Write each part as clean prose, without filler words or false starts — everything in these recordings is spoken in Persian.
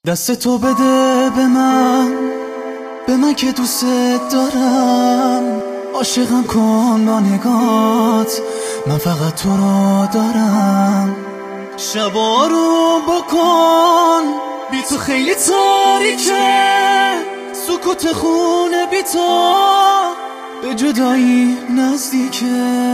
دست تو بده به من که دوست دارم. عاشقم کن با نگات، من فقط تو رو دارم. شبا رو بکن، بی تو خیلی تاریکه. سکوت خونه بی تو به جدایی نزدیکه.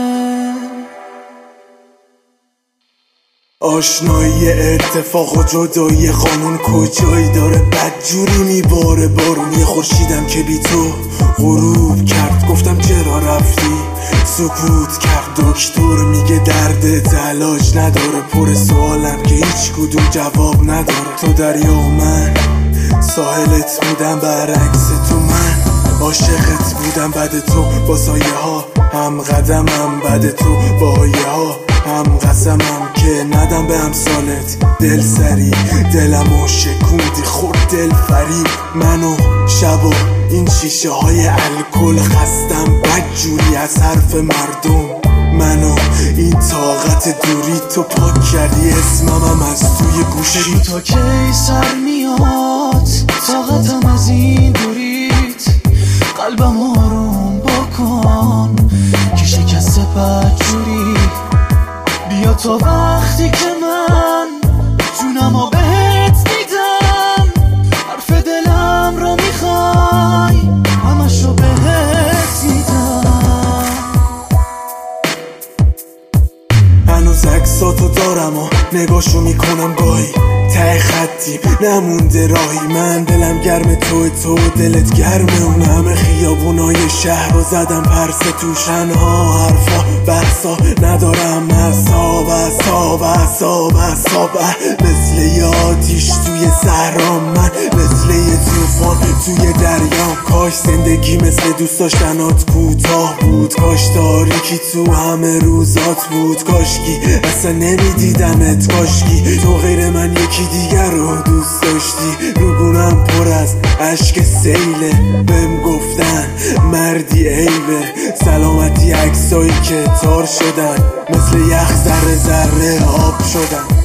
آشنایی اتفاق و جدایی قانون کجایی داره؟ بدجوری میباره بارونی خورشیدم که بی تو غروب کرد. گفتم چرا رفتی؟ سکوت کرد. دکتر میگه دردت علاج نداره. پر سوالم که هیچ کدوم جواب نداره. تو دریا و من ساحلت بودم، برعکس تو من عاشقت بودم. بعد تو با سایه ها هم قدمم، بعد تو با آیه ها هم قسمم که ندم به امثالت دل سری. دلمو شکوندی خورد دل فریب. منو شبا این شیشه های الکل خستم بدجوری از حرف مردم. منو این طاقت دوری تو پاک کردی اسممم از توی گوشی. تا کی سر میاد طاقتم از این دوریت؟ قلبم آروم بکن که شکست بدجوری. بیا تا وقتی که من جونمو بهت میدم. حرف دلم رو میخوای همشو بهت میدم. هنوز عکساتو دارم و نگاشو میکنم گاهی. ته خطی نمونده راهی. من دلم گرم تو دلت گرمه. اون همه خیابونای شهر رو زدم پرسه توش. تنها حرفا بحثا ندارم. حساب مثل یه آتیش توی صحرا. من مثل یه طوفان توی دریا. کاش زندگی مثل دوست داشتنات کوتاه بود. کاش تاریکی تو همه روزات بود. کاشکی اصلا نمیدیدمت. کاشکی تو غیر من یکی دیگر رو دوست داشتی. روگونم پر از عشق سیله. بهم گفتن مردی عیبه. سلامتی عکسایی که تار شدن مثل یخ ذره ذره آب شدن.